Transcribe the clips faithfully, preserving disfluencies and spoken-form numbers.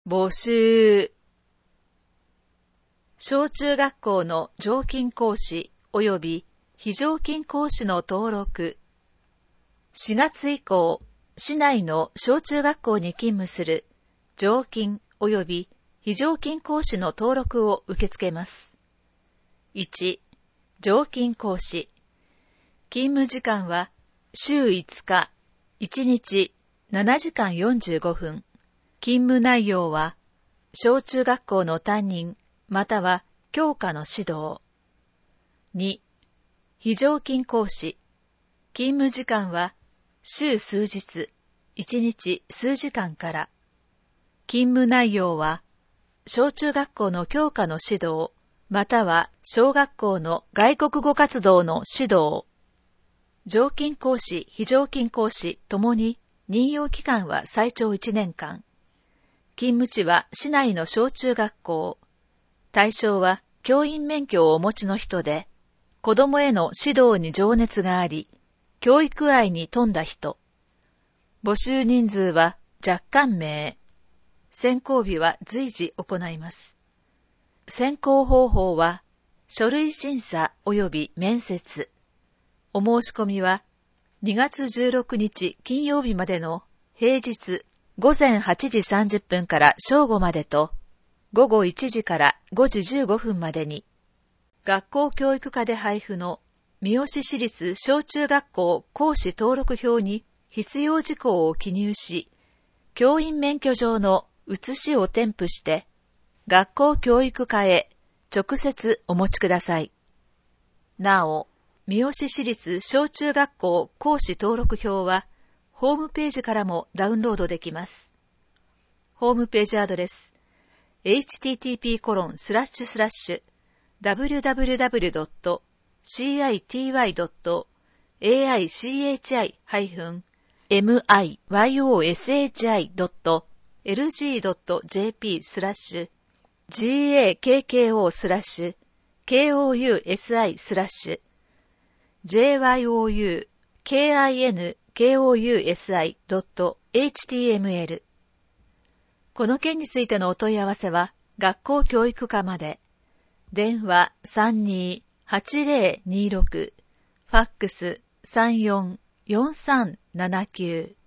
募集。小中学校の常勤講師及び非常勤講師の登録。しがつ以降、市内の小中学校に勤務する常勤及び非常勤講師の登録を受け付けます。いち. 常勤講師。勤務時間は週いつか、いちにちななじかんよんじゅうごふん。勤務内容は、小中学校の担任、または教科の指導。に. 非常勤講師。勤務時間は、週数日、いちにち数時間から。勤務内容は、小中学校の教科の指導、または小学校の外国語活動の指導。常勤講師、非常勤講師ともに任用期間は最長いちねんかん。勤務地は市内の小中学校。対象は教員免許をお持ちの人で、子供への指導に情熱があり、教育愛に富んだ人。募集人数は若干名。選考日は随時行います。選考方法は、書類審査及び面接。お申し込みは、にがつじゅうろくにち金曜日までの平日ごぜんはちじさんじゅっぷんから正午までと、ごごいちじからごじじゅうごふんまでに、学校教育課で配布の三好市立小中学校講師登録表に必要事項を記入し、教員免許状の写しを添付して、学校教育課へ直接お持ちください。なお、三好市立小中学校講師登録表は、ホームページからもダウンロードできます。ホームページアドレス、エイチティーティーピーコロンスラッシュスラッシュダブリュダブリュダブリュドットシーアイティーワイドットエーアイシーエイチアイハイフンエムアイワイオーエスエイチアイドットエルジードットジェーピースラッシュジーエーケーケーオースラッシュケーオーユーエスアイスラッシュジェーワイオーユーケーアイエヌケーオーユーエスアイドットエイチティーエムエル。この件についてのお問い合わせは、学校教育課まで。電話 さんにーはちぜろにろく、ファックス さんよんよんさんななきゅう。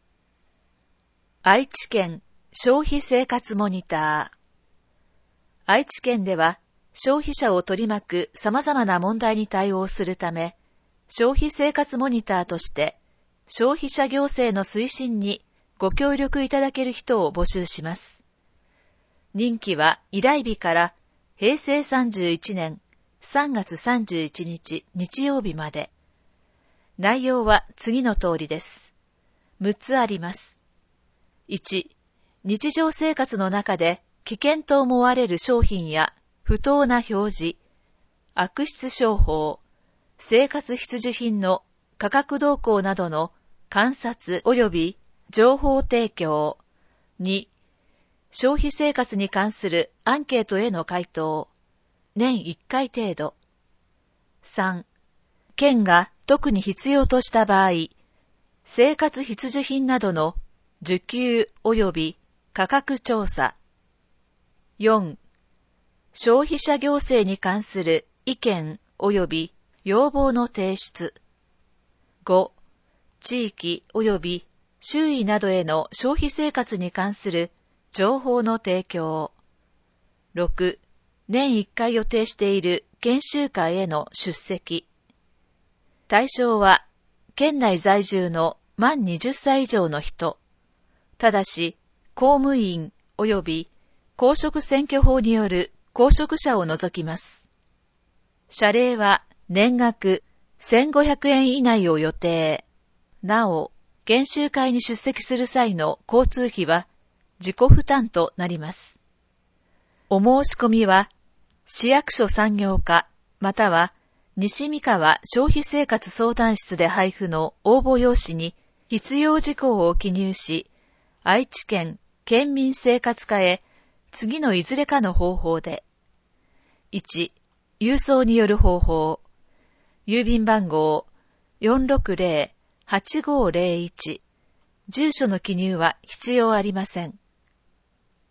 愛知県消費生活モニター。愛知県では、消費者を取り巻く様々な問題に対応するため、消費生活モニターとして、消費者行政の推進にご協力いただける人を募集します。任期は依頼日からへいせいさんじゅういちねんさんがつさんじゅういちにち日曜日まで。内容は次の通りです。むっつあります。いち. 日常生活の中で危険と思われる商品や不当な表示、悪質商法、生活必需品の価格動向などの観察及び情報提供。に. 消費生活に関するアンケートへの回答。年いっかい程度。さん. 県が特に必要とした場合、生活必需品などの需給及び価格調査。よん. 消費者行政に関する意見及び要望の提出。ご. 地域及び周囲などへの消費生活に関する情報の提供。ろく. 年いっかい予定している研修会への出席。対象は、県内在住の満はたち以上の人。ただし、公務員及び公職選挙法による公職者を除きます。謝礼は年額せんごひゃくえん以内を予定。なお、研修会に出席する際の交通費は自己負担となります。お申し込みは、市役所産業課、または西三河消費生活相談室で配布の応募用紙に必要事項を記入し、愛知県県民生活課へ次のいずれかの方法で。いち. 郵送による方法。郵便番号 よんろくぜろはちごぜろいち。住所の記入は必要ありません。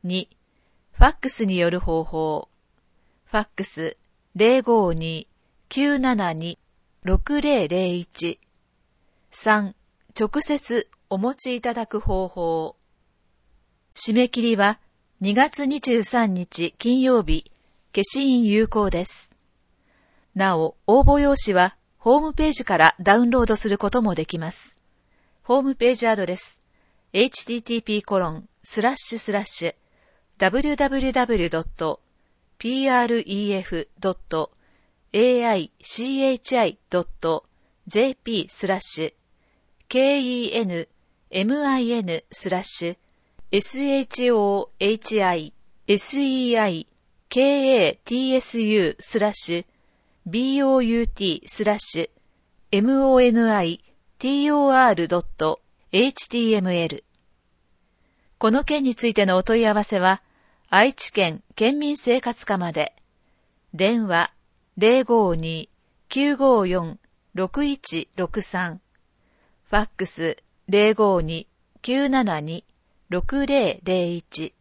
に、ファックスによる方法。ファックス ゼロごに きゅうななに ろくゼロゼロいち。さん、直接お持ちいただく方法。締め切りはにがつにじゅうさんにち金曜日、消印有効です。なお、応募用紙はホームページからダウンロードすることもできます。ホームページアドレス エイチティーティーピーコロンスラッシュスラッシュダブリューダブリューダブリュードットピーアールイーエフドットエーアイシーエイチアイドットジェーピースラッシュケーイーエヌエムアイエヌスラッシュエスエイチオーエイチアイエスイーアイケーエーティーエスユースラッシュビーオーユーティースラッシュエムオーエヌアイティーオーアールドットエイチティーエムエル。この件についてのお問い合わせは、愛知県県民生活課まで。電話 ゼロごに きゅうごよん ろくいちろくさん。ファックス ゼロごに きゅうななに ろくゼロゼロいち。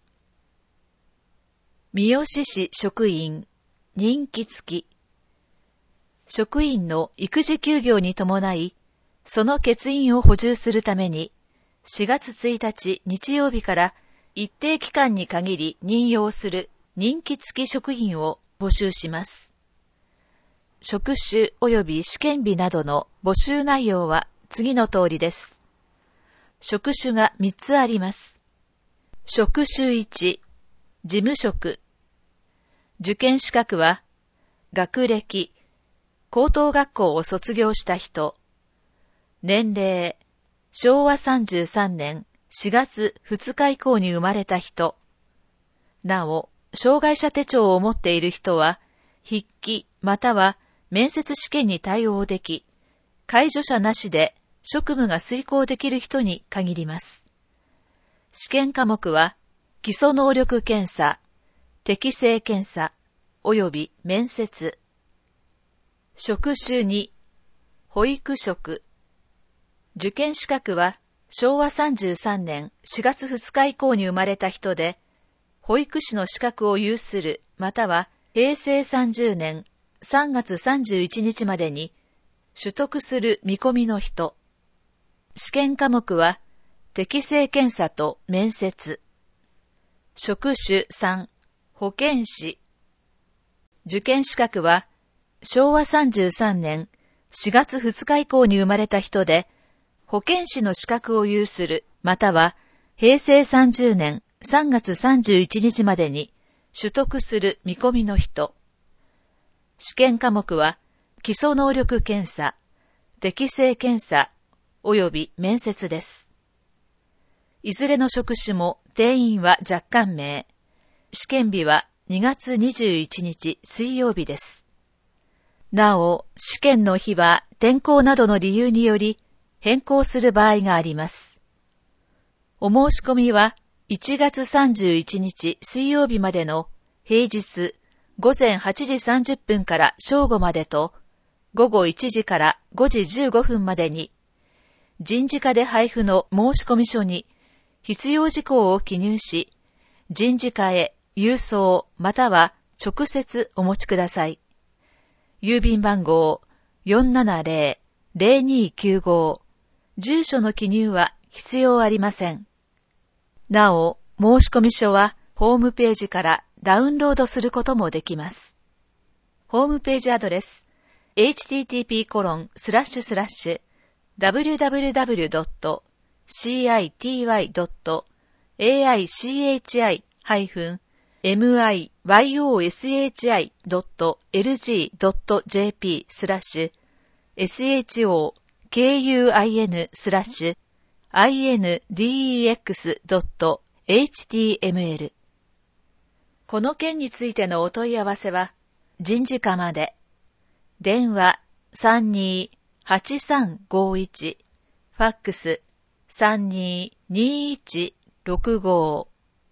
三好市職員、任期付き。職員の育児休業に伴い、その欠員を補充するために、しがつついたち日曜日から一定期間に限り任用する任期付き職員を募集します。職種及び試験日などの募集内容は次の通りです。職種がみっつあります。職種いち、事務職。受験資格は、学歴、高等学校を卒業した人、年齢、しょうわさんじゅうさんねんしがつふつか以降に生まれた人。なお、障害者手帳を持っている人は、筆記または面接試験に対応でき、介助者なしで職務が遂行できる人に限ります。試験科目は、基礎能力検査、適性検査、及び面接。職種に、保育職。受験資格は、しょうわさんじゅうさんねんしがつふつか以降に生まれた人で、保育士の資格を有する、または、へいせいさんじゅうねんさんがつさんじゅういちにちまでに、取得する見込みの人。試験科目は、適性検査と面接。職種さん、保健師。受験資格は、しょうわさんじゅうさんねんしがつふつか以降に生まれた人で、保健師の資格を有する、または、へいせいさんじゅうねんさんがつさんじゅういちにちまでに取得する見込みの人。試験科目は、基礎能力検査、適性検査、及び面接です。いずれの職種も定員は若干名。試験日はにがつにじゅういちにち水曜日です。なお、試験の日は天候などの理由により変更する場合があります。お申し込みはいちがつさんじゅういちにち水曜日までの平日ごぜんはちじさんじゅっぷんから正午までとごごいちじからごじじゅうごふんまでに人事課で配布の申し込み書に必要事項を記入し、人事課へ郵送または直接お持ちください。郵便番号 よんななぜろ ぜろにきゅうご、住所の記入は必要ありません。なお、申し込み書はホームページからダウンロードすることもできます。ホームページアドレス エイチティーティーピーコロンスラッシュスラッシュダブリューダブリューダブリュードットシーアイティーワイドットエーアイシーエイチアイハイフンエムアイワイオーエスエイチアイドットエルジードットジェーピースラッシュエスエイチオーケーユーアイエヌスラッシュアイエヌディーイーエックスドットエイチティーエムエル。この件についてのお問い合わせは、人事課まで。電話 さんにーはちさんごいち、ファックス さんにーにいちろくご。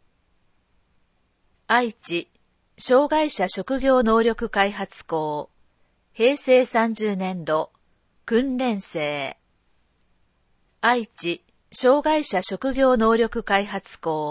愛知障害者職業能力開発校へいせいさんじゅうねんど訓練生。愛知障害者職業能力開発校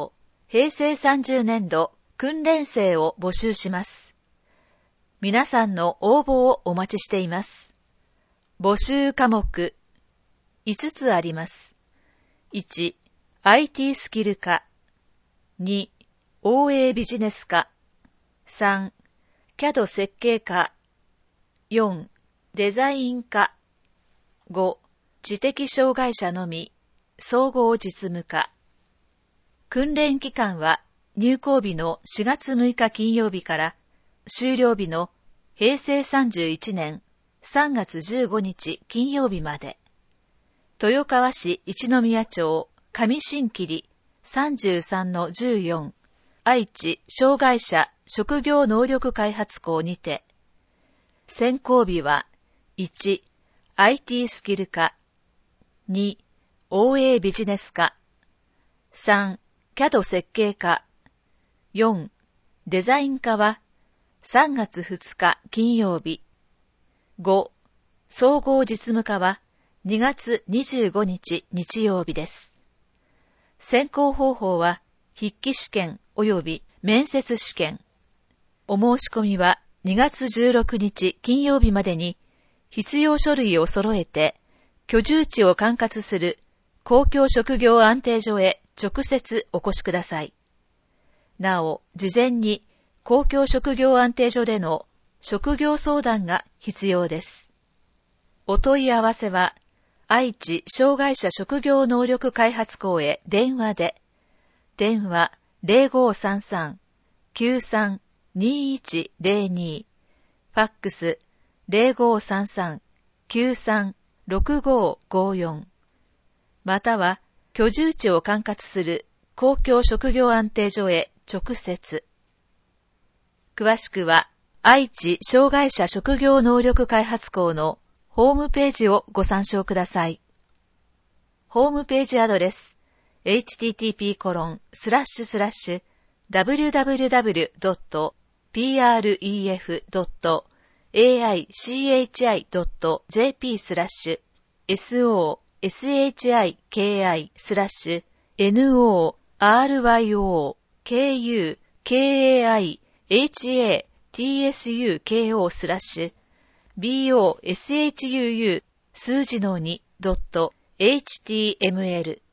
へいせいさんじゅうねんど訓練生を募集します。皆さんの応募をお待ちしています。募集科目いつつあります。いち、アイティー スキル科。に、オーエー ビジネス科。さん、キャド 設計科。よん、デザイン科。ご、知的障害者のみ、総合実務科。訓練期間は入校日のしがつむいか金曜日から終了日のへいせいさんじゅういちねんさんがつじゅうごにち金曜日まで。豊川市一宮町上新切 さんじゅうさんのじゅうよん 愛知障害者職業能力開発校にて。選考日はいち、アイティー スキル科。に、オーエー ビジネス科。さん、キャド 設計科。よん、デザイン科はさんがつふつか金曜日。ご、総合実務科はにがつにじゅうごにち日曜日です。選考方法は筆記試験及び面接試験。お申し込みはにがつじゅうろくにち金曜日までに必要書類を揃えて居住地を管轄する公共職業安定所へ直接お越しください。なお、事前に公共職業安定所での職業相談が必要です。お問い合わせは、愛知障害者職業能力開発校へ電話で、電話 ゼロごさんさん きゅうさん にいちゼロに、ファックス ゼロごさんさん きゅうさん ろくごごよん、または居住地を管轄する公共職業安定所へ直接。詳しくは、愛知障害者職業能力開発校のホームページをご参照ください。ホームページアドレス、エイチティーティーピーコロンスラッシュスラッシュダブリューダブリューダブリュードットピーアールイーエフドットエーアイシーエイチアイドットジェーピースラッシュエスオーエスエイチアイケーアイスラッシュエヌオーアールワイオーケーユーケーエーアイエイチエーティーエスユーケーオースラッシュ ビーオーエスエイチユーユー 数字のにドット エイチティーエムエル。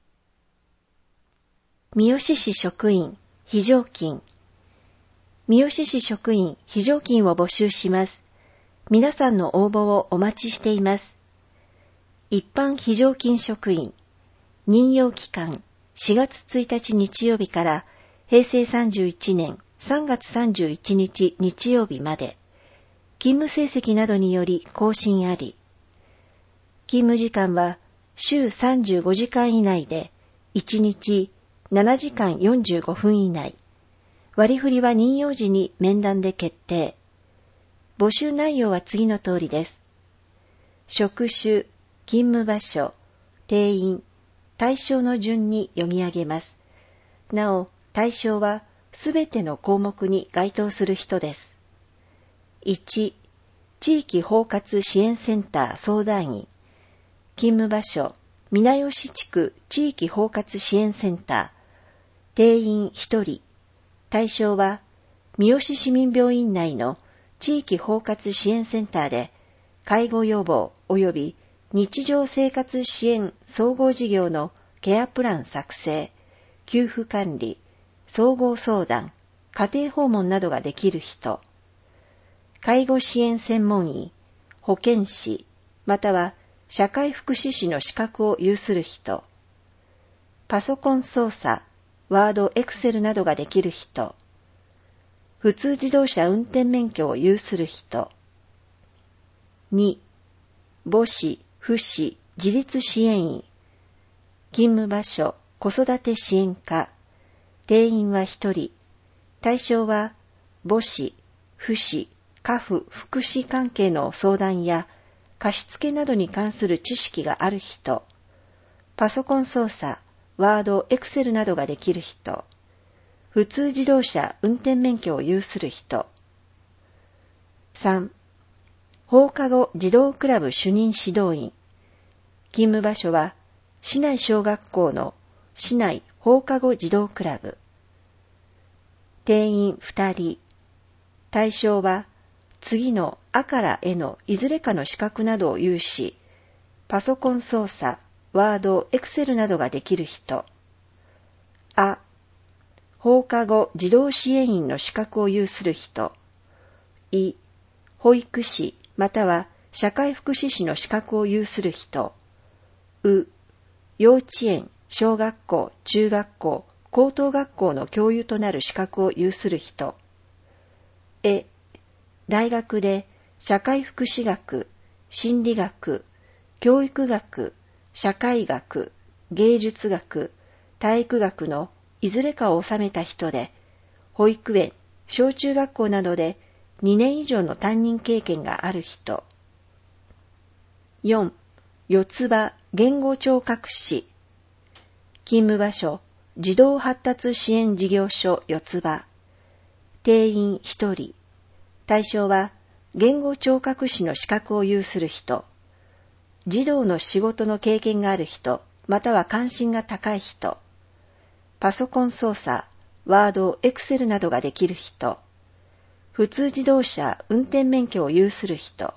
三好市職員非常勤。三好市職員非常勤を募集します。皆さんの応募をお待ちしています。一般非常勤職員、任用期間しがつついたち日曜日からへいせいさんじゅういちねんさんがつさんじゅういちにち日曜日まで、勤務成績などにより更新あり。勤務時間は週さんじゅうごじかん以内で、いちにちななじかんよんじゅうごふん以内。割り振りは任用時に面談で決定。募集内容は次の通りです。職種、勤務場所、定員、対象の順に読み上げます。なお、対象はすべての項目に該当する人です。いち、地域包括支援センター相談員。勤務場所、皆吉地区地域包括支援センター。定員ひとり。対象は、三好市民病院内の地域包括支援センターで、介護予防及び日常生活支援総合事業のケアプラン作成、給付管理、総合相談、家庭訪問などができる人。介護支援専門医、保健師、または社会福祉士の資格を有する人。パソコン操作、ワード、エクセルなどができる人。普通自動車運転免許を有する人。に、母子、父子、自立支援員。勤務場所、子育て支援課。定員はひとり。対象は、母子、父子、家父、福祉関係の相談や貸付などに関する知識がある人。パソコン操作、ワード、エクセルなどができる人。普通自動車運転免許を有する人。さん、放課後児童クラブ主任指導員。勤務場所は、市内小学校の市内放課後児童クラブ。 定員ふたり。対象は、次のあからえのいずれかの資格などを有し、パソコン操作、ワード、エクセルなどができる人。あ、放課後児童支援員の資格を有する人。い、保育士または社会福祉士の資格を有する人。う、幼稚園、小学校、中学校、高等学校の教諭となる資格を有する人。え、大学で社会福祉学、心理学、教育学、社会学、芸術学、体育学のいずれかを収めた人で、保育園、小中学校などでにねん以上の担任経験がある人。よん. 四つ葉言語聴覚士。勤務場所、児童発達支援事業所四つ葉。定員ひとり。対象は、言語聴覚士の資格を有する人、児童の仕事の経験がある人、または関心が高い人、パソコン操作、ワード、エクセルなどができる人、普通自動車運転免許を有する人。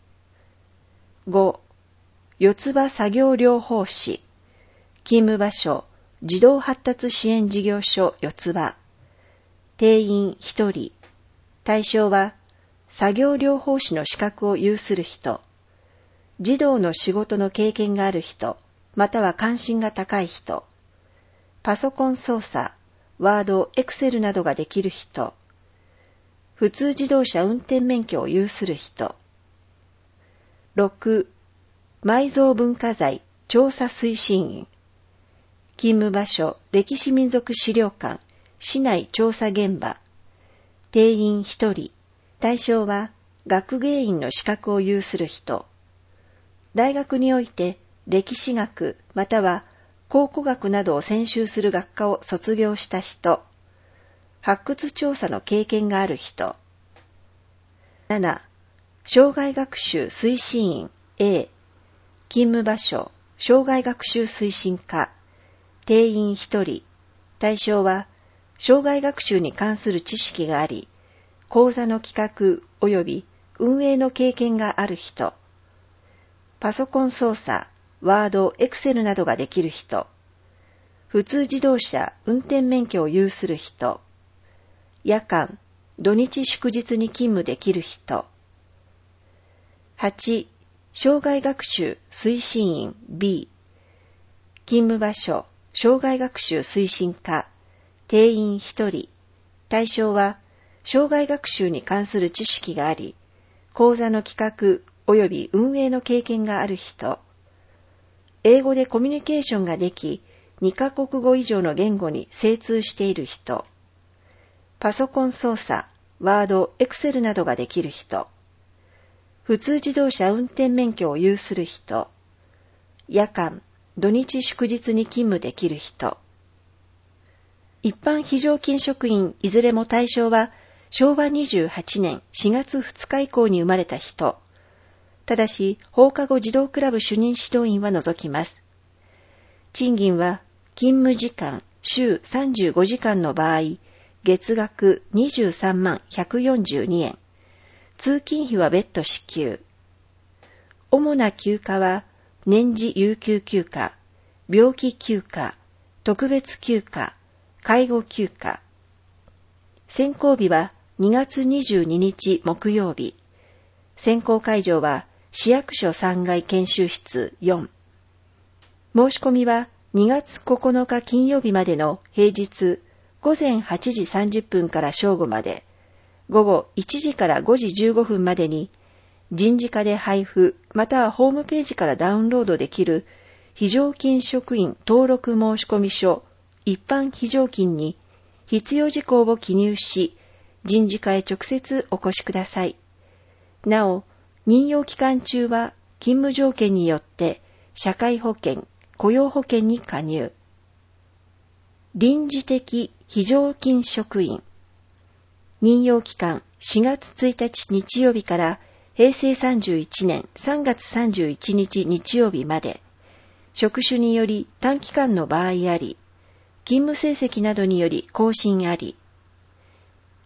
ご. 四つ葉作業療法士。勤務場所、児童発達支援事業所四つ葉。定員ひとり。対象は、作業療法士の資格を有する人、児童の仕事の経験がある人、または関心が高い人、パソコン操作、ワード、エクセルなどができる人、普通自動車運転免許を有する人。ろく. 埋蔵文化財調査推進員。勤務場所、歴史民族資料館、市内調査現場。定員ひとり。対象は、学芸員の資格を有する人。大学において、歴史学または考古学などを専修する学科を卒業した人。発掘調査の経験がある人。なな. 生涯学習推進員 A。勤務場所、生涯学習推進課。定員ひとり。対象は、生涯学習に関する知識があり、講座の企画及び運営の経験がある人。パソコン操作、ワード、エクセルなどができる人。普通自動車運転免許を有する人。夜間、土日祝日に勤務できる人。はち. 生涯学習推進員 B。勤務場所、生涯学習推進課。定員ひとり。対象は、生涯学習に関する知識があり、講座の企画及び運営の経験がある人。英語でコミュニケーションができ、にカ国語以上の言語に精通している人。パソコン操作、ワード、エクセルなどができる人。普通自動車運転免許を有する人。夜間、土日祝日に勤務できる人。一般非常勤職員いずれも対象は、しょうわにじゅうはちねんしがつふつか以降に生まれた人。ただし、放課後児童クラブ主任指導員は除きます。賃金は、勤務時間、週さんじゅうごじかんの場合、月額にじゅうさんまんひゃくよんじゅうにえん。通勤費は別途支給。主な休暇は、年次有給休暇、病気休暇、特別休暇、介護休暇。選考日はにがつにじゅうににち木曜日。選考会場は市役所さんがい研修室よん。申し込みはにがつここのか金曜日までの平日ごぜんはちじさんじゅっぷんから正午まで、午後いちじからごじじゅうごふんまでに人事課で配布またはホームページからダウンロードできる非常勤職員登録申込書一般非常勤に必要事項を記入し、人事課へ直接お越しください。なお、任用期間中は勤務条件によって社会保険、雇用保険に加入。臨時的非常勤職員。任用期間しがつついたち日曜日からへいせいさんじゅういちねんさんがつさんじゅういちにち日曜日まで、職種により短期間の場合あり、勤務成績などにより更新あり、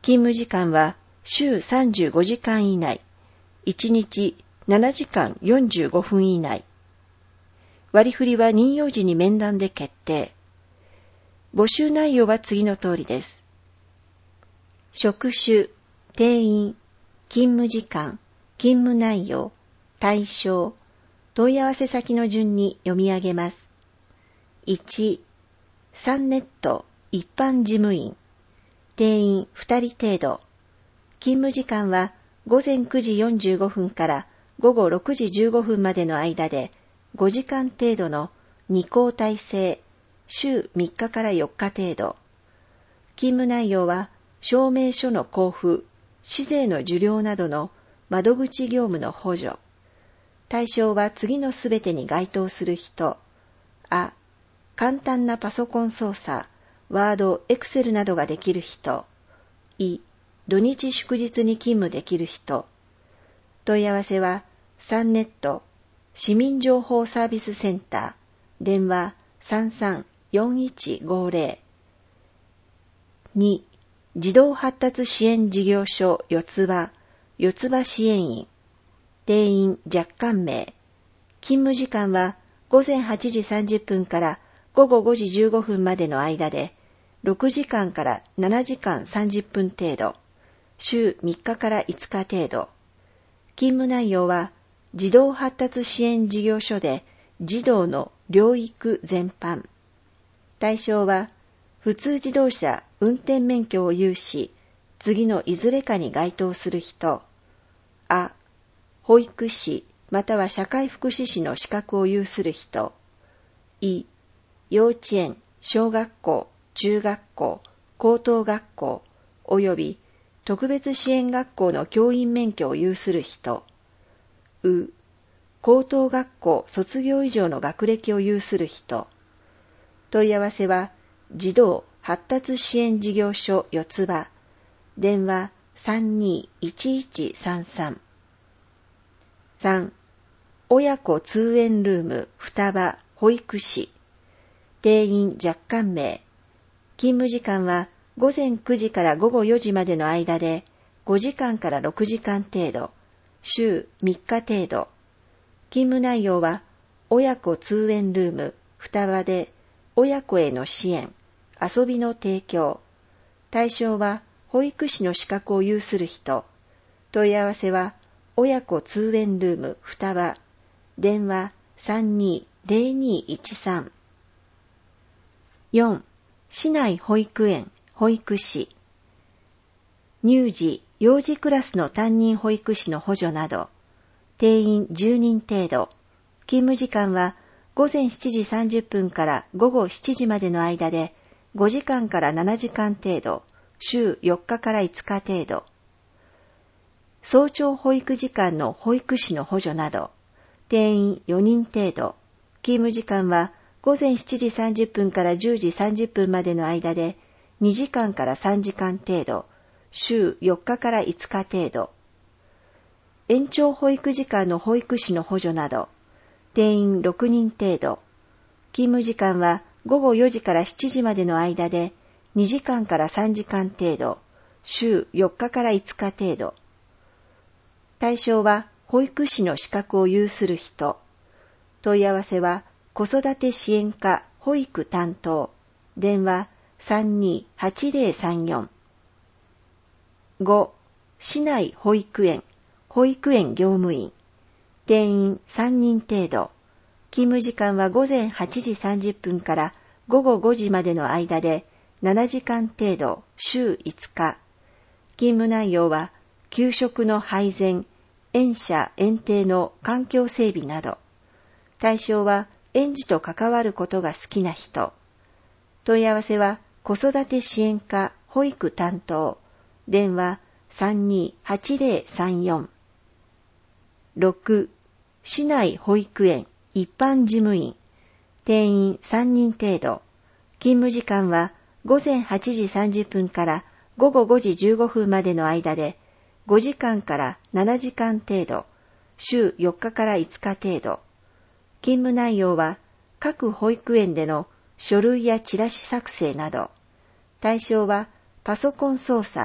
勤務時間は週さんじゅうごじかん以内、いちにちななじかんよんじゅうごふん以内。割り振りは任用時に面談で決定。募集内容は次の通りです。職種、定員、勤務時間、勤務内容、対象、問い合わせ先の順に読み上げます。いち、サンネット一般事務員、定員ふたり程度、勤務時間はごぜんくじよんじゅうごふんからごごろくじじゅうごふんまでの間でごじかん程度のに交代制、週みっかからよっか程度。勤務内容は証明書の交付、市税の受領などの窓口業務の補助。対象は次のすべてに該当する人。あ、簡単なパソコン操作、ワード、エクセルなどができる人。い、土日祝日に勤務できる人。問い合わせは、サンネット、市民情報サービスセンター、電話さんさんよんいちごぜろ。に、児童発達支援事業所四つ葉、四つ葉支援員。定員若干名。勤務時間はごぜんはちじさんじゅっぷんからごごごじじゅうごふんまでの間で、ろくじかんからななじかんさんじゅっぷん程度、週みっかからいつか程度。勤務内容は、児童発達支援事業所で児童の療育全般。対象は、普通自動車運転免許を有し、次のいずれかに該当する人。あ、保育士または社会福祉士の資格を有する人。い、幼稚園、小学校、中学校、高等学校、および特別支援学校の教員免許を有する人。う、高等学校卒業以上の学歴を有する人。問い合わせは、児童発達支援事業所四つ葉、電話さんにいちいちさんさん。さん、親子通園ルーム双葉保育士、定員若干名。勤務時間はごぜんくじからごごよじまでの間でごじかんからろくじかん程度、週みっか程度。勤務内容は親子通園ルーム双葉で親子への支援、遊びの提供。対象は保育士の資格を有する人。問い合わせは親子通園ルーム双葉、電話さんにーぜろにーいちさん。よん、市内保育園保育士。乳児、幼児クラスの担任保育士の補助など、定員じゅうにん程度。勤務時間はごぜんしちじさんじゅっぷんからごごしちじまでの間でごじかんからななじかん程度、週よっかからいつか程度。早朝保育時間の保育士の補助など、定員よにん程度。勤務時間はごぜんしちじさんじゅっぷんからじゅうじさんじゅっぷんまでの間でにじかんからさんじかん程度、週よっかからいつか程度。延長保育時間の保育士の補助など、定員ろくにん程度。勤務時間はごごよじからしちじまでの間でにじかんからさんじかん程度、週よっかからいつか程度。対象は保育士の資格を有する人。問い合わせは子育て支援課保育担当、電話さんにーはちぜろさんよん。ご、市内保育園保育園業務員、定員さんにん程度。勤務時間はごぜんはちじさんじゅっぷんからごごごじまでの間でななじかん程度、週いつか。勤務内容は給食の配膳、園舎園庭の環境整備など。対象は園児と関わることが好きな人。問い合わせは子育て支援課保育担当、電話さんにーはちぜろさんよん。ろく、市内保育園一般事務員、定員さんにん程度。勤務時間はごぜんはちじさんじゅっぷんからごごごじじゅうごふんまでの間でごじかんからななじかん程度、週よっかからいつか程度。勤務内容は各保育園での書類やチラシ作成など。対象はパソコン操作、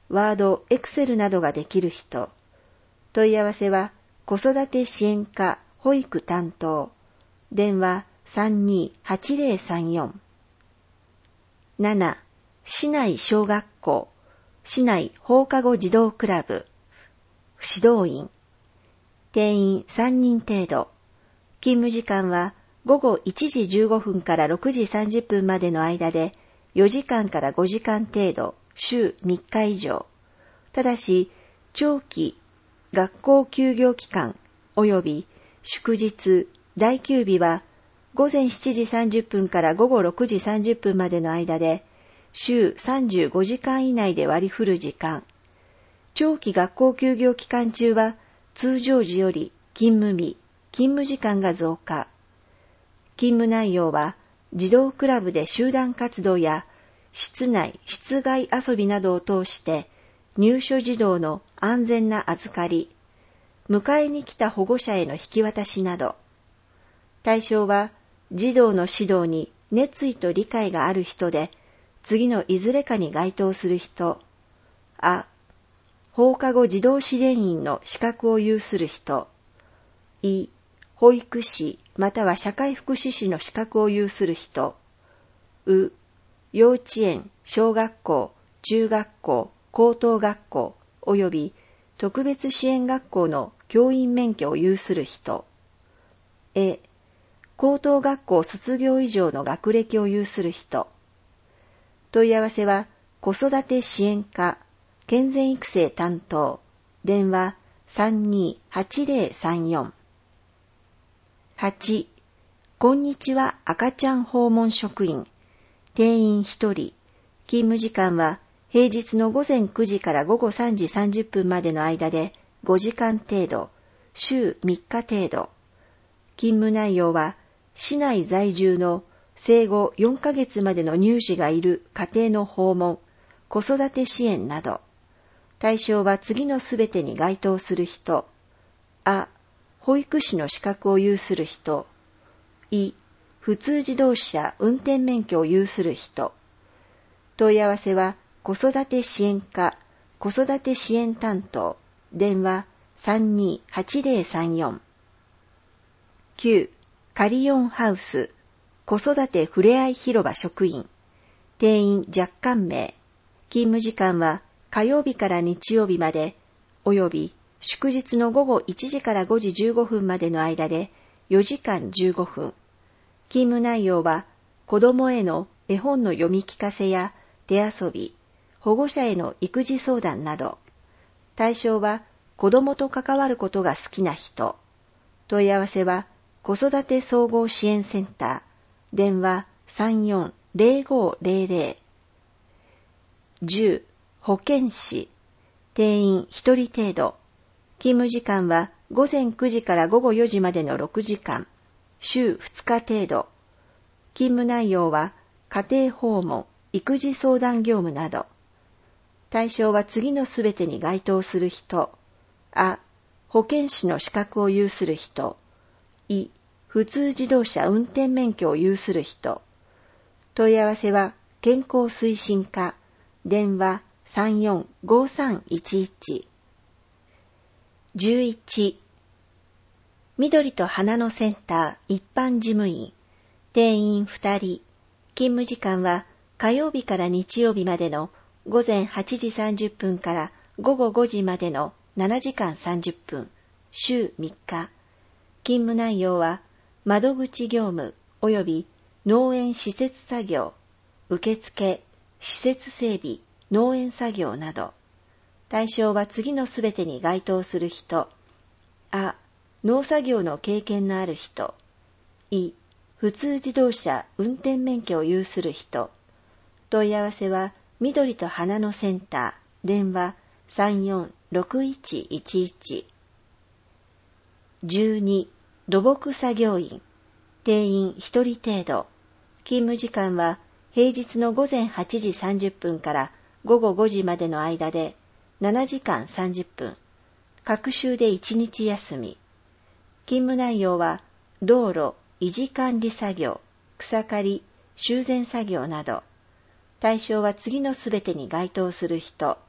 ワード、エクセルなどができる人。問い合わせは、子育て支援課、保育担当。電話 さんにーはちぜろさんよん。なな、市内小学校、市内放課後児童クラブ、指導員。定員さんにん程度。勤務時間は午後いちじじゅうごふんからろくじさんじゅっぷんまでの間でよじかんからごじかん程度、週みっか以上。ただし、長期学校休業期間及び祝日、代休日は午前しちじさんじゅっぷんから午後ろくじさんじゅっぷんまでの間で週さんじゅうごじかん以内で割り振る時間。長期学校休業期間中は通常時より勤務日、勤務時間が増加。勤務内容は児童クラブで集団活動や室内、室外遊びなどを通して入所児童の安全な預かり、迎えに来た保護者への引き渡しなど。対象は児童の指導に熱意と理解がある人で、次のいずれかに該当する人。あ、放課後児童支援員の資格を有する人。い、保育士または社会福祉士の資格を有する人。う、幼稚園、小学校、中学校、高等学校及び特別支援学校の教員免許を有する人。え、高等学校卒業以上の学歴を有する人。問い合わせは子育て支援課、健全育成担当。電話 さんにーはちぜろさんよん。はち、こんにちは赤ちゃん訪問職員。定員ひとり。勤務時間は平日の午前くじから午後さんじさんじゅっぷんまでの間でごじかん程度、週みっか程度。勤務内容は市内在住の生後よんかげつまでの乳児がいる家庭の訪問、子育て支援など。対象は次のすべてに該当する人。あ、保育士の資格を有する人。い、普通自動車運転免許を有する人。問い合わせは子育て支援課、子育て支援担当。電話 さんにーはちぜろさんよん。きゅう、カリオンハウス、子育てふれあい広場職員。定員若干名。勤務時間は火曜日から日曜日まで、及び祝日の午後いちじからごじじゅうごふんまでの間でよじかんじゅうごふん。勤務内容は子どもへの絵本の読み聞かせや手遊び、保護者への育児相談など。対象は子どもと関わることが好きな人。問い合わせは子育て総合支援センター。電話 さんよんぜろごぜろぜろ。じゅう、保健師。定員ひとり程度。勤務時間は午前くじから午後よじまでのろくじかん。週ふつか程度。勤務内容は家庭訪問、育児相談業務など。対象は次のすべてに該当する人。あ、保健師の資格を有する人。い、普通自動車運転免許を有する人。問い合わせは健康推進課。電話 さんよんごさんいちいち。じゅういち、緑と花のセンター一般事務員。定員ふたり。勤務時間は火曜日から日曜日までの午前はちじさんじゅっぷんから午後ごじまでのななじかんさんじゅっぷん。週みっか。勤務内容は窓口業務及び農園施設作業、受付、施設整備、農園作業など。対象は次のすべてに該当する人。あ、農作業の経験のある人。い、普通自動車運転免許を有する人。問い合わせは緑と花のセンター。電話 さんよんろくいちいちいち。じゅうに、土木作業員。定員ひとり程度。勤務時間は平日の午前はちじさんじゅっぷんから午後ごじまでの間でななじかんさんじゅっぷん。各週でいちにち休み。勤務内容は道路、維持管理作業、草刈り、修繕作業など。対象は次のすべてに該当する人。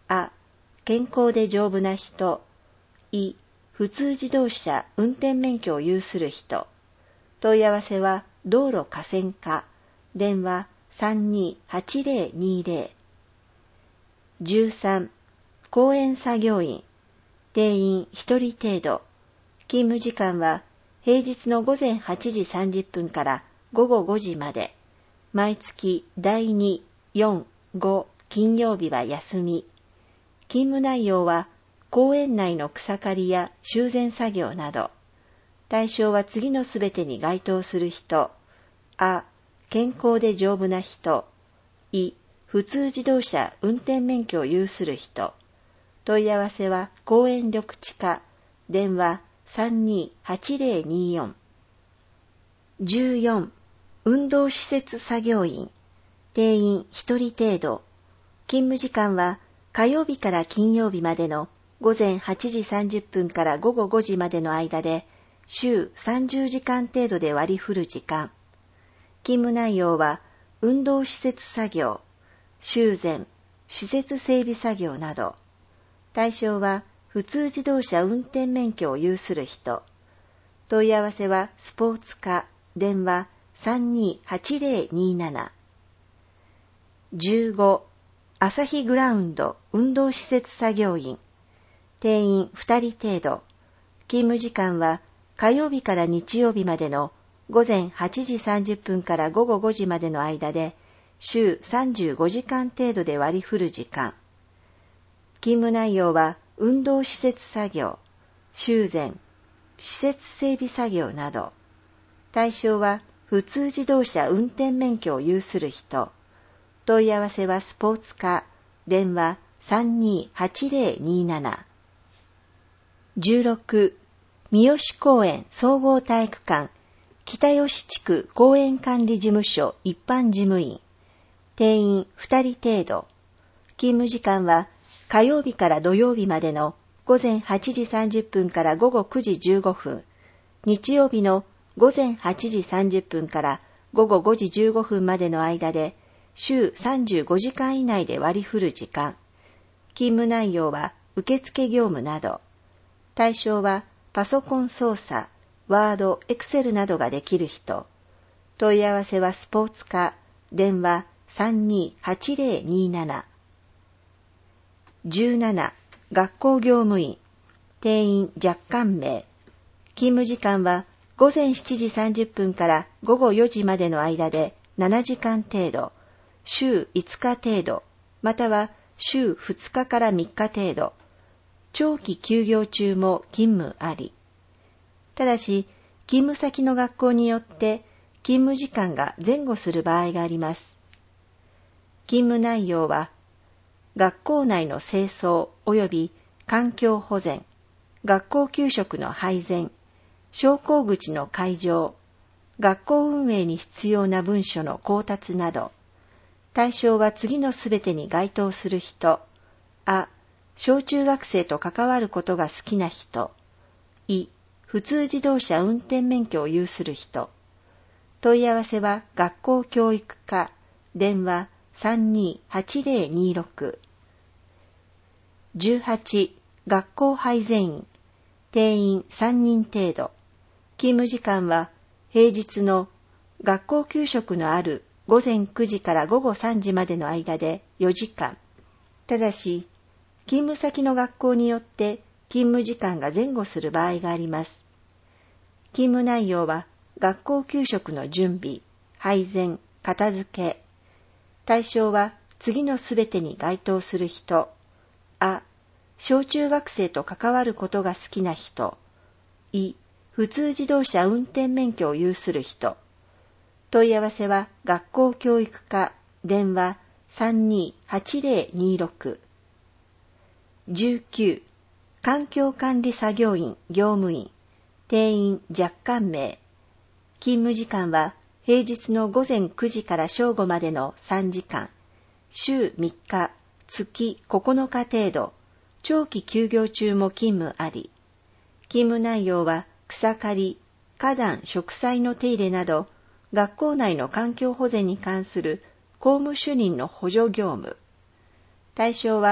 あ、健康で丈夫な人。い、普通自動車運転免許を有する人。問い合わせは道路河川課。電話 さんにーはちぜろにぜろ。じゅうさん、公園作業員。定員ひとり程度。勤務時間は平日のごぜんはちじさんじゅっぷんからごごごじまで。毎月だいに、よん、ご金曜日は休み。勤務内容は公園内の草刈りや修繕作業など。対象は次のすべてに該当する人。あ、健康で丈夫な人。い、普通自動車運転免許を有する人。問い合わせは公園緑地課。電話 さんにーはちぜろにーよん。じゅうよん、運動施設作業員。定員ひとり程度。勤務時間は火曜日から金曜日までのごぜんはちじさんじゅっぷんからごごごじまでの間で、週さんじゅうじかん程度で割り振る時間。勤務内容は運動施設作業、修繕、施設整備作業など。対象は普通自動車運転免許を有する人。問い合わせはスポーツ課。電話 さんにーはちぜろにーなな。じゅうご、朝日グラウンド運動施設作業員。定員ふたり程度。勤務時間は火曜日から日曜日までのごぜんはちじさんじゅっぷんからごごごじまでの間で、週さんじゅうごじかん程度で割り振る時間。勤務内容は運動施設作業、修繕、施設整備作業など。対象は普通自動車運転免許を有する人。問い合わせはスポーツ課。電話 さんにーはちぜろにーなな。じゅうろく、三好公園総合体育館北吉地区公園管理事務所一般事務員。定員ふたり程度。勤務時間は火曜日から土曜日までのごぜんはちじさんじゅっぷんからごごくじじゅうごふん、日曜日のごぜんはちじさんじゅっぷんからごごごじじゅうごふんまでの間で、週さんじゅうごじかん以内で割り振る時間。勤務内容は受付業務など。対象はパソコン操作、ワード、エクセルなどができる人。問い合わせはスポーツ課。電話 さんにーはちぜろにーなな。じゅうなな、学校業務員。定員若干名。勤務時間はごぜんしちじさんじゅっぷんからごごよじまでの間でななじかん程度、週いつか程度、または週ふつかからみっか程度。長期休業中も勤務あり。ただし、勤務先の学校によって勤務時間が前後する場合があります。勤務内容は、学校内の清掃及び環境保全、学校給食の配膳、昇降口の開錠、学校運営に必要な文書の交達など。対象は次のすべてに該当する人。あ、小中学生と関わることが好きな人。い、普通自動車運転免許を有する人。問い合わせは学校教育課。電話 さんにーはちぜろにーろく。じゅうはち、学校配膳員。定員さんにん程度。勤務時間は平日の学校給食のあるごぜんくじからごごさんじまでの間でよじかん。ただし、勤務先の学校によって勤務時間が前後する場合があります。勤務内容は学校給食の準備、配膳、片付け。対象は次のすべてに該当する人。あ、小中学生と関わることが好きな人。い、普通自動車運転免許を有する人。問い合わせは学校教育課。電話 さんにーはちぜろにーろく。じゅうきゅう、環境管理作業員業務員。定員若干名。勤務時間は平日のごぜんくじから正午までのさんじかん。週みっか、月ここのか程度。長期休業中も勤務あり。勤務内容は草刈り、花壇植栽の手入れなど、学校内の環境保全に関する公務主任の補助業務。対象は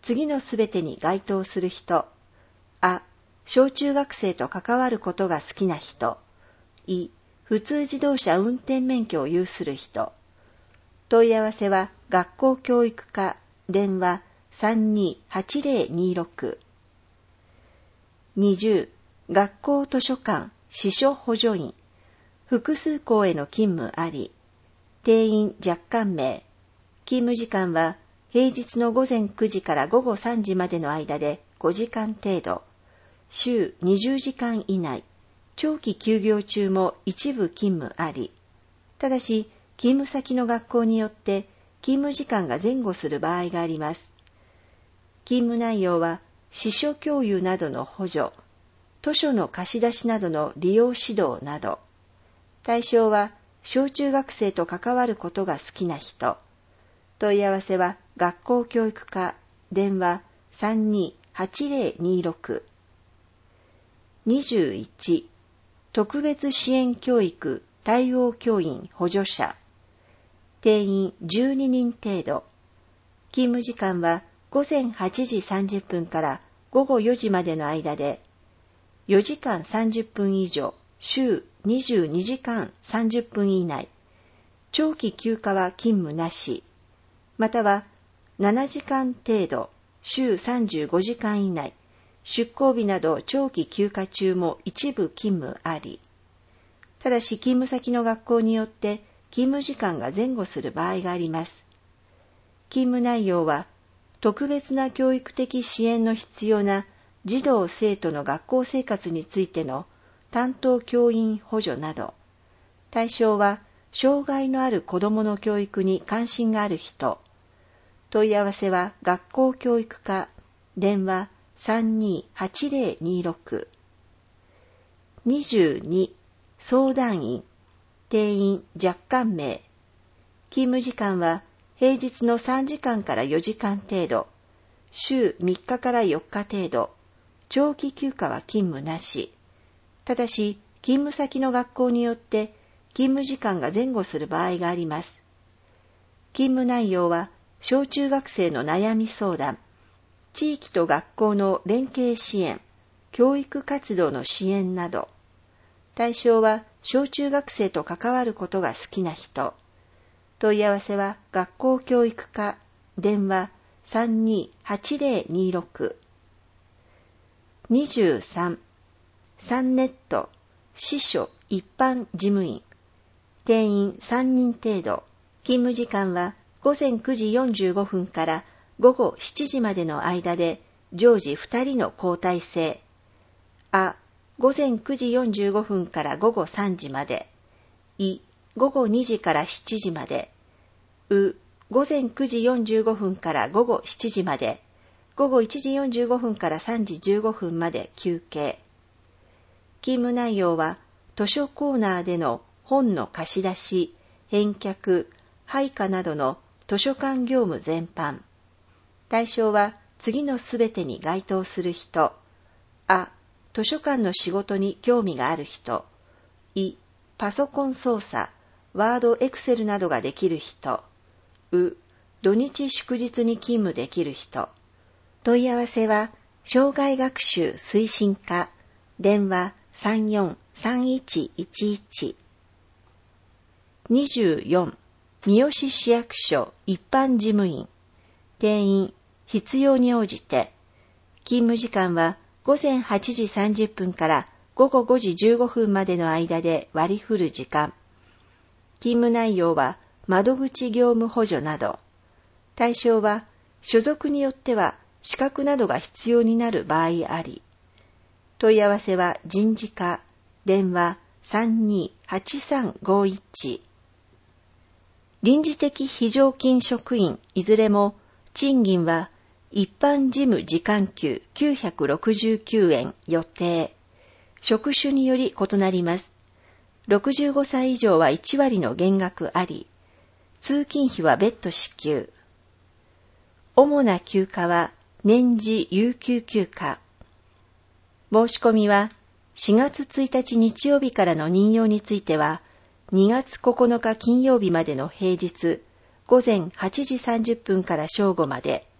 次のすべてに該当する人。あ、小中学生と関わることが好きな人。い、普通自動車運転免許を有する人。問い合わせは学校教育課、電話 さんにーはちぜろにーろく。にじゅう、学校図書館、司書補助員。複数校への勤務あり。定員若干名。勤務時間は平日の午前くじから午後さんじまでの間でごじかん程度。週にじゅうじかん以内。長期休業中も一部勤務あり。ただし、勤務先の学校によって勤務時間が前後する場合があります。勤務内容は、司書共有などの補助、図書の貸し出しなどの利用指導など。対象は、小中学生と関わることが好きな人。問い合わせは学校教育課、電話 さんにーはちぜろにーろく。にじゅういち、特別支援教育対応教員補助者。定員じゅうににん程度。勤務時間は午前はちじさんじゅっぷんから午後よじまでの間で、よじかんさんじゅっぷん以上、週にじゅうにじかんさんじゅっぷん以内。長期休暇は勤務なし。またはななじかん程度、週さんじゅうごじかん以内。出向日など長期休暇中も一部勤務あり。ただし勤務先の学校によって勤務時間が前後する場合があります。勤務内容は、特別な教育的支援の必要な児童生徒の学校生活についての担当教員補助など。対象は、障害のある子どもの教育に関心がある人。問い合わせは学校教育課、電話 さんにーはちぜろにーろく。にじゅうに、相談員。定員若干名。勤務時間は平日のさんじかんからよじかん程度。週みっかからよっか程度。長期休暇は勤務なし。ただし、勤務先の学校によって勤務時間が前後する場合があります。勤務内容は、小中学生の悩み相談、地域と学校の連携支援、教育活動の支援など。対象は、小中学生と関わることが好きな人。問い合わせは学校教育課、電話 さんにーはちぜろにーろく。にじゅうさん、サンネット、司書一般事務員。定員さんにん程度。勤務時間は午前くじよんじゅうごふんから午後しちじまでの間で常時ふたりの交代制。あ、午前くじよんじゅうごふんから午後さんじまで。い、午後にじからしちじまで。う、午前くじよんじゅうごふんから午後しちじまで。午後いちじよんじゅうごふんからさんじじゅうごふんまで休憩。勤務内容は図書コーナーでの本の貸し出し、返却、配下などの図書館業務全般。対象は次のすべてに該当する人。あ、図書館の仕事に興味がある人。い、パソコン操作、ワード、エクセルなどができる人。う、土日祝日に勤務できる人。問い合わせは、障害学習推進課、電話 さんよんさんいちいちいち。にじゅうよん、三好市役所一般事務員。定員、必要に応じて。勤務時間は午前はちじさんじゅっぷんから午後ごじじゅうごふんまでの間で割り振る時間。勤務内容は窓口業務補助など。対象は所属によっては資格などが必要になる場合あり。問い合わせは人事課、電話 さんにーはちさんごいち。臨時的非常勤職員いずれも賃金は一般事務時間給きゅうひゃくろくじゅうきゅうえん予定。職種により異なります。ろくじゅうごさい以上はいちわりの減額あり、通勤費は別途支給。主な休暇は年次有給休暇。申し込みはしがつついたち日曜日からの任用については、にがつここのか金曜日までの平日、午前はちじさんじゅっぷんから正午まで、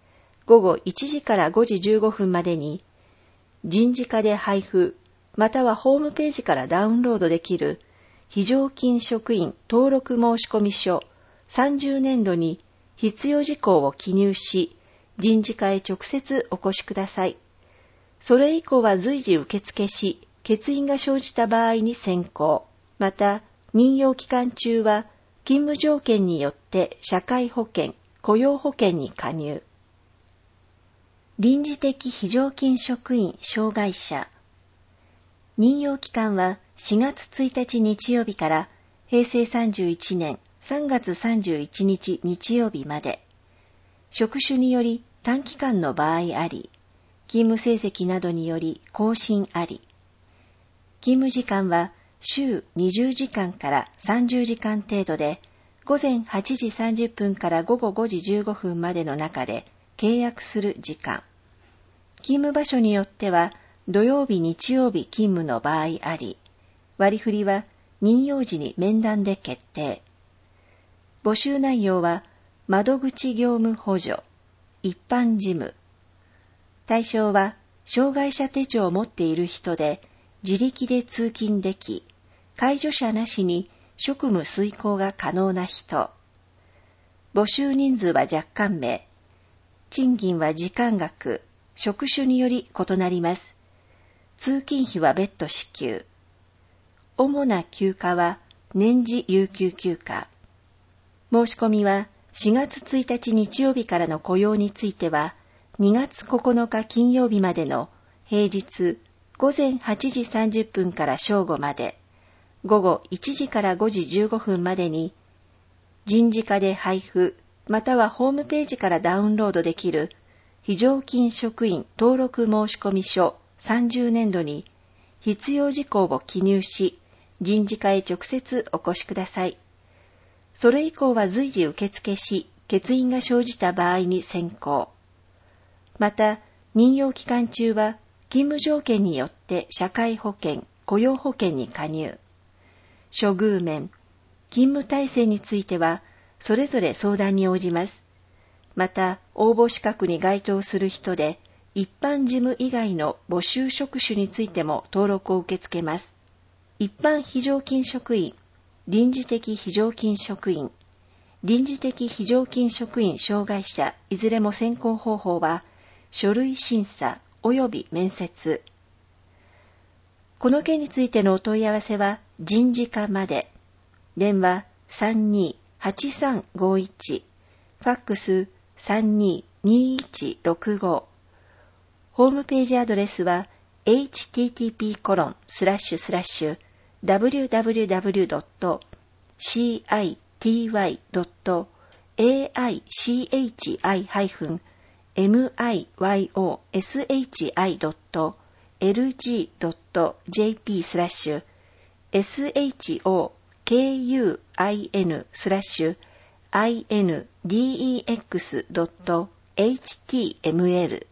ごごいちじからごじじゅうごふんまでに、人事課で配布、またはホームページからダウンロードできる非常勤職員登録申込書さんじゅうねんどに必要事項を記入し、人事課へ直接お越しください。それ以降は随時受付し、欠員が生じた場合に選考。また、任用期間中は勤務条件によって社会保険、雇用保険に加入。臨時的非常勤職員障害者。任用期間はしがつついたち日曜日からへいせいさんじゅういちねんさんがつさんじゅういちにち日曜日まで。職種により短期間の場合あり、勤務成績などにより更新あり。勤務時間は週にじゅうじかんからさんじゅうじかん程度で、ごぜんはちじさんじゅっぷんからごごごじじゅうごふんまでの中で契約する時間。勤務場所によっては土曜日日曜日勤務の場合あり、割り振りは任用時に面談で決定。募集内容は窓口業務補助、一般事務。対象は障害者手帳を持っている人で自力で通勤でき、介助者なしに職務遂行が可能な人。募集人数は若干名。賃金は時間額、職種により異なります。通勤費は別途支給。主な休暇は年次有給休暇。申し込みはしがつついたち日曜日からの雇用については、にがつここのか金曜日までの平日ごぜんはちじさんじゅっぷんから正午まで、ごごいちじからごじじゅうごふんまでに、人事課で配布、またはホームページからダウンロードできる非常勤職員登録申込書さんじゅうねんどに必要事項を記入し、人事課へ直接お越しください。それ以降は随時受付し、欠員が生じた場合に選考。また、任用期間中は勤務条件によって社会保険、雇用保険に加入。処遇面、勤務体制については、それぞれ相談に応じます。また、応募資格に該当する人で、一般事務以外の募集職種についても登録を受け付けます。一般非常勤職員、臨時的非常勤職員、臨時的非常勤職員障害者、いずれも選考方法は、書類審査及び面接。この件についてのお問い合わせは人事課まで。電話 さんにーはちさんごいち、ファックス さんにーにいちろくご。ホームページアドレスは エイチティーティーピーコロンスラッシュスラッシュダブリューダブリューダブリュードットシーアイティーワイドットエーアイシーエイチアイハイフンエムアイワイオーエスエイチアイドットエルジードットジェーピースラッシュエスエイチオーケーユーアイエヌスラッシュアイエヌディーイーエックスドットエイチティーエムエル。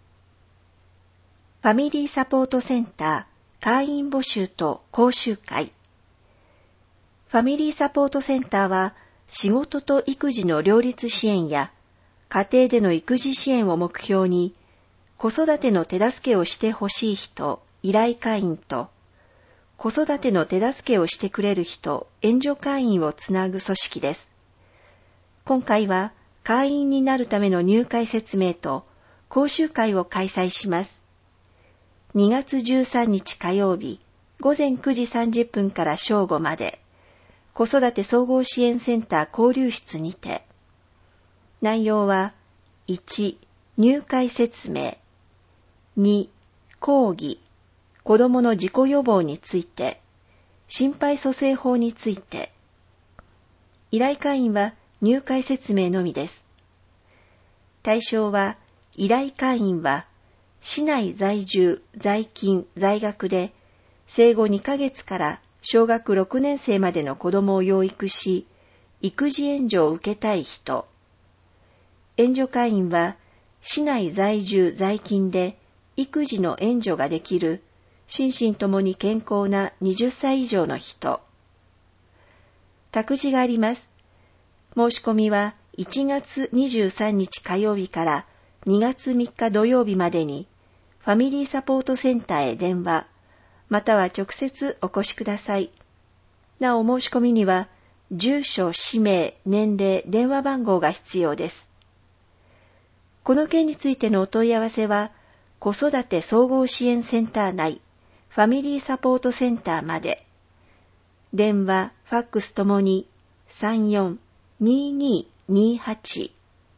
ファミリーサポートセンター会員募集と講習会。ファミリーサポートセンターは仕事と育児の両立支援や家庭での育児支援を目標に、子育ての手助けをしてほしい人、依頼会員と、子育ての手助けをしてくれる人、援助会員をつなぐ組織です。今回は会員になるための入会説明と講習会を開催します。にがつじゅうさんにち火曜日、ごぜんくじさんじゅっぷんから正午まで、子育て総合支援センター交流室にて、内容は、いち、入会説明、に、講義、子どもの自己予防について、心肺蘇生法について、依頼会員は入会説明のみです。対象は、依頼会員は、市内在住、在勤、在学で、生後にかげつから小学ろくねんせいまでの子どもを養育し、育児援助を受けたい人、援助会員は、市内在住在勤で育児の援助ができる心身ともに健康なはたち以上の人。託児があります。申し込みはいちがつにじゅうさんにち火曜日からにがつみっか土曜日までにファミリーサポートセンターへ電話、または直接お越しください。なお申し込みには、住所、氏名、年齢、電話番号が必要です。この件についてのお問い合わせは、子育て総合支援センター内、ファミリーサポートセンターまで。電話、ファックスともに さんよん にーにーにーはち。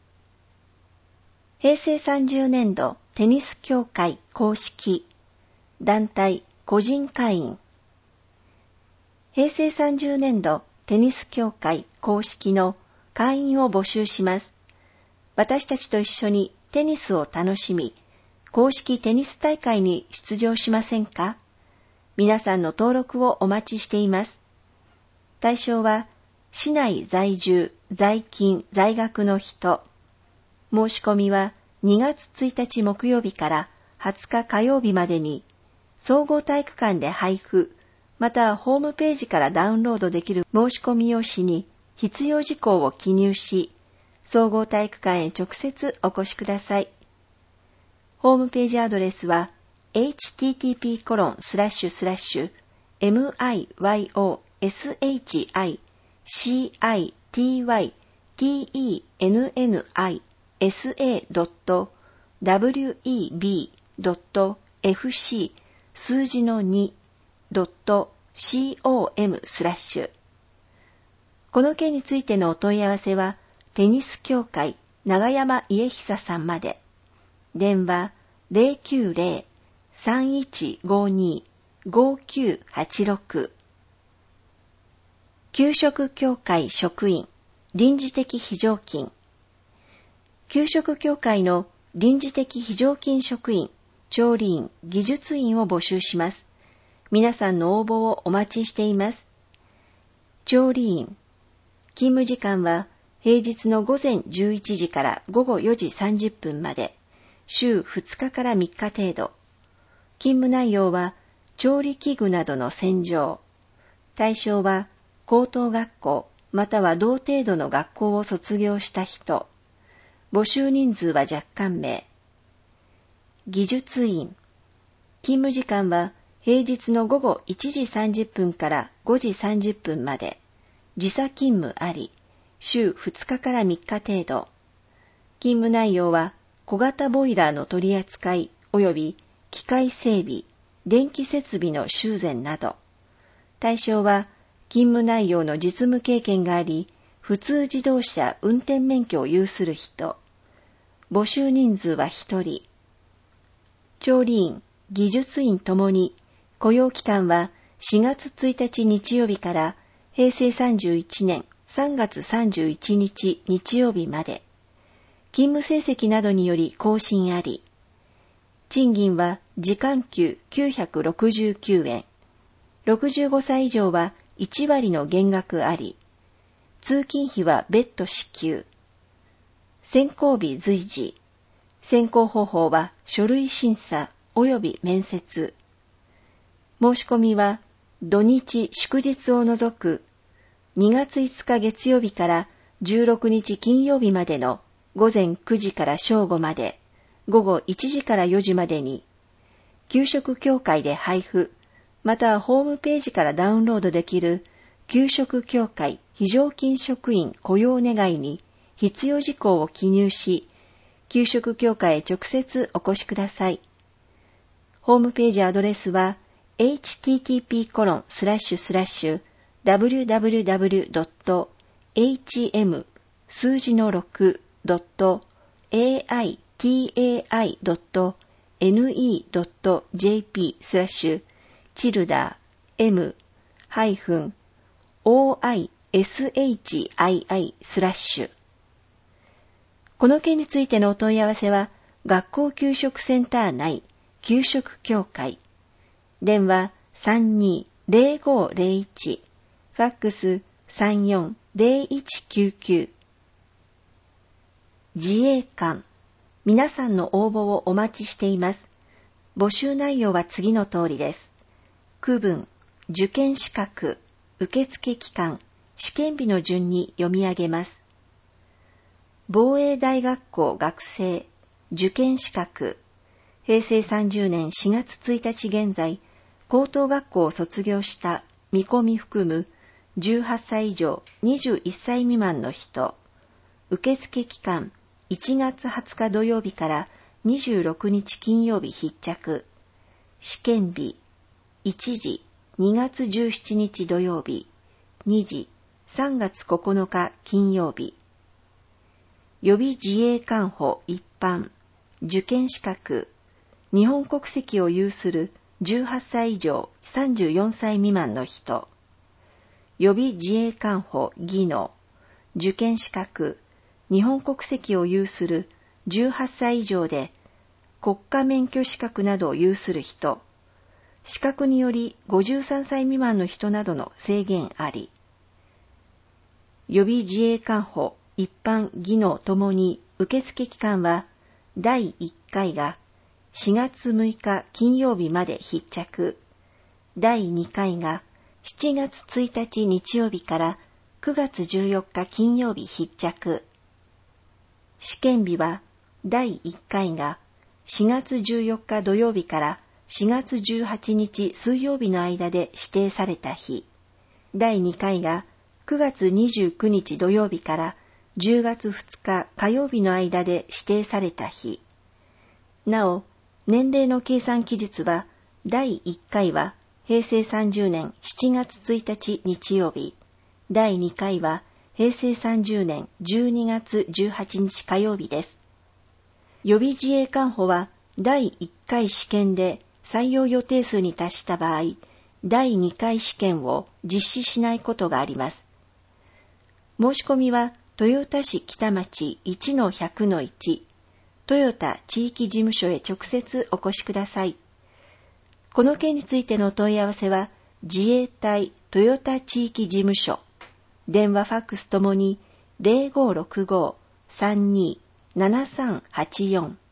平成さんじゅうねん度テニス協会公式団体個人会員。平成さんじゅうねん度テニス協会公式の会員を募集します。私たちと一緒にテニスを楽しみ、公式テニス大会に出場しませんか？皆さんの登録をお待ちしています。対象は、市内在住、在勤、在学の人。申し込みはにがつついたち木曜日からはつか火曜日までに、総合体育館で配布、またはホームページからダウンロードできる申し込み用紙に必要事項を記入し、総合体育館へ直接お越しください。ホームページアドレスは エイチティーティーピーコロンスラッシュスラッシュエムアイワイオーエスエイチアイシーアイティーワイティーイーエヌエヌアイエスエードットダブリューイービードットエフシー 数字のにドットコムスラッシュ。この件についてのお問い合わせは、テニス協会長山家久さんまで。電話 ゼロきゅうゼロ さんいちごに ごきゅうはちろく。給食協会職員臨時的非常勤。給食協会の臨時的非常勤職員、調理員、技術員を募集します。皆さんの応募をお待ちしています。調理員。勤務時間は平日の午前じゅういちじから午後よじさんじゅっぷんまで、週ふつかからみっか程度。勤務内容は調理器具などの洗浄。対象は高等学校または同程度の学校を卒業した人。募集人数は若干名。技術員。勤務時間は平日の午後いちじさんじゅっぷんからごじさんじゅっぷんまで。時差勤務あり。週ふつかからみっか程度。勤務内容は小型ボイラーの取り扱い及び機械整備、電気設備の修繕など。対象は勤務内容の実務経験があり、普通自動車運転免許を有する人。募集人数はひとり。調理員、技術員ともに、雇用期間はしがつついたち日曜日から平成さんじゅういちねんさんがつさんじゅういちにち日曜日まで。勤務成績などにより更新あり。賃金は時間給きゅうひゃくろくじゅうきゅうえん。ろくじゅうごさい以上はいちわりの減額あり。通勤費は別途支給。選考日随時。選考方法は書類審査及び面接。申し込みは土日祝日を除くにがついつか月曜日からじゅうろくにち金曜日までの午前くじから正午まで、午後いちじからよじまでに、給食協会で配布、またはホームページからダウンロードできる給食協会非常勤職員雇用願いに必要事項を記入し、給食協会へ直接お越しください。ホームページアドレスは エイチティーティーピーコロンスラッシュスラッシュダブリューダブリューダブリュードットエイチエム 数字のろくドットエーアイティーエーアイドットネットドットジェーピー スラッシュチルダー m ハイフン オーアイエスエイチアイアイ スラッシュ。この件についてのお問い合わせは学校給食センター内給食協会。電話 さんにーゼロごーゼロいち、ファックス さんよんゼロいちきゅうきゅう。自衛官。皆さんの応募をお待ちしています。募集内容は次の通りです。区分、受験資格、受付期間、試験日の順に読み上げます。防衛大学校学生、 受験資格、へいせいさんじゅうねんしがつついたち現在、高等学校を卒業した見込み含むじゅうはっさい以上にじゅういっさい未満の人、受付期間いちがつはつか土曜日からにじゅうろくにち金曜日必着、試験日いちじにがつじゅうしちにち土曜日、にじさんがつここのか金曜日、予備自衛官補一般、受験資格、日本国籍を有するじゅうはっさい以上さんじゅうよんさい未満の人、予備自衛官補技能、受験資格、日本国籍を有するじゅうはっさい以上で国家免許資格などを有する人、資格によりごじゅうさんさい未満の人などの制限あり、予備自衛官補一般技能ともに受付期間はだいいっかいがしがつむいか金曜日まで必着、だいにかいがしちがつついたち日曜日からくがつじゅうよっか金曜日必着。試験日はだいいっかいがしがつじゅうよっか土曜日からしがつじゅうはちにち水曜日の間で指定された日、だいにかいがくがつにじゅうくにち土曜日からじゅうがつふつか火曜日の間で指定された日。なお、年齢の計算期日はだいいっかいはへいせいさんじゅうねんしちがつついたち日曜日、だいにかいはへいせいさんじゅうねんじゅうにがつじゅうはちにち火曜日です。予備自衛官補はだいいっかい試験で採用予定数に達した場合、だいにかい試験を実施しないことがあります。申し込みは豊田市北町 いちのひゃくのいち、豊田地域事務所へ直接お越しください。この件についての問い合わせは、自衛隊豊田地域事務所、電話ファックスともに ゼロごろくご さんに ななさんはちよん。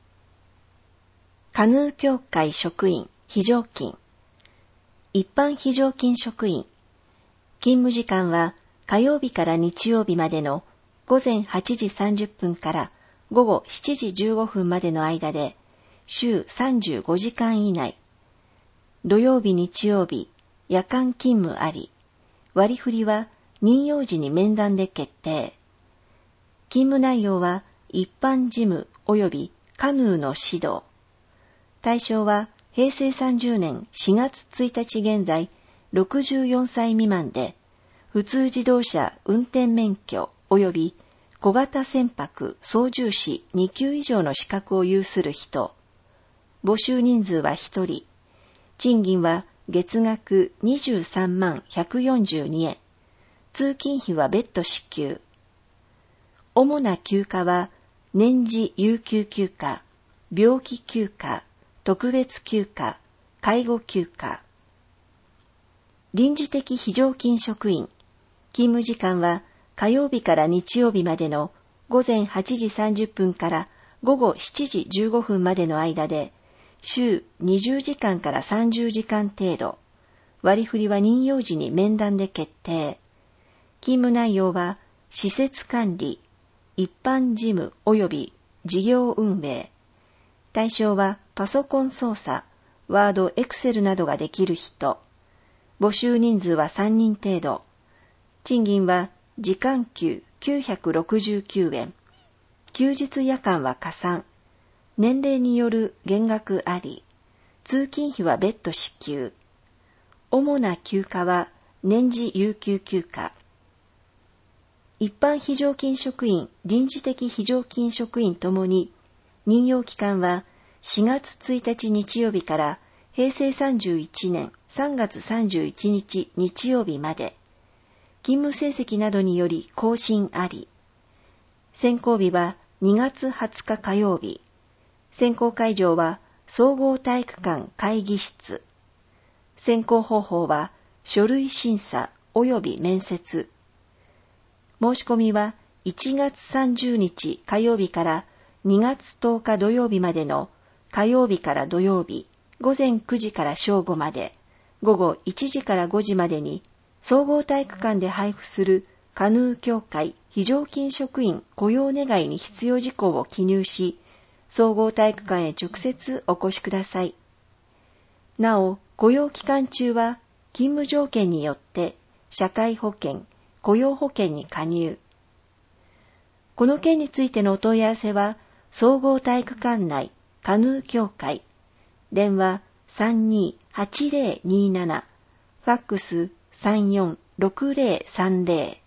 カヌー協会職員非常勤、一般非常勤職員、勤務時間は火曜日から日曜日までのごぜんはちじさんじゅっぷんからごごしちじじゅうごふんまでの間で、週さんじゅうごじかん以内、土曜日日曜日、夜間勤務あり、割り振りは任用時に面談で決定。勤務内容は一般事務及びカヌーの指導。対象はへいせいさんじゅうねんしがつついたち現在ろくじゅうよんさい未満で、普通自動車運転免許及び小型船舶操縦士にきゅう以上の資格を有する人。募集人数はひとり。賃金は月額にじゅうさんまんひゃくよんじゅうにえん。通勤費は別途支給。主な休暇は年次有給休暇、病気休暇、特別休暇、介護休暇。臨時的非常勤職員。勤務時間は火曜日から日曜日までのごぜんはちじさんじゅっぷんからごごしちじじゅうごふんまでの間で、週にじゅうじかんからさんじゅうじかん程度、割り振りは任用時に面談で決定。勤務内容は施設管理、一般事務及び事業運営。対象はパソコン操作、ワード、エクセルなどができる人。募集人数はさんにん程度。賃金は時間給きゅうひゃくろくじゅうきゅうえん。休日夜間は加算。年齢による減額あり。通勤費は別途支給。主な休暇は年次有給休暇。一般非常勤職員、臨時的非常勤職員ともに、任用期間はしがつついたち日曜日からへいせいさんじゅういちねんさんがつさんじゅういちにち日曜日まで。勤務成績などにより更新あり。選考日はにがつはつか火曜日。選考会場は総合体育館会議室。選考方法は書類審査及び面接。申し込みはいちがつさんじゅうにち火曜日からにがつとおか土曜日までの火曜日から土曜日ごぜんくじから正午まで、ごごいちじからごじまでに総合体育館で配布するカヌー協会非常勤職員雇用願に必要事項を記入し、 総合体育館へ直接お越しください。なお、雇用期間中は勤務条件によって社会保険、雇用保険に加入。この件についてのお問い合わせは、総合体育館内カヌー協会、電話 さんにーはちぜろにーなな、ファックス さんよんろくぜろさんぜろ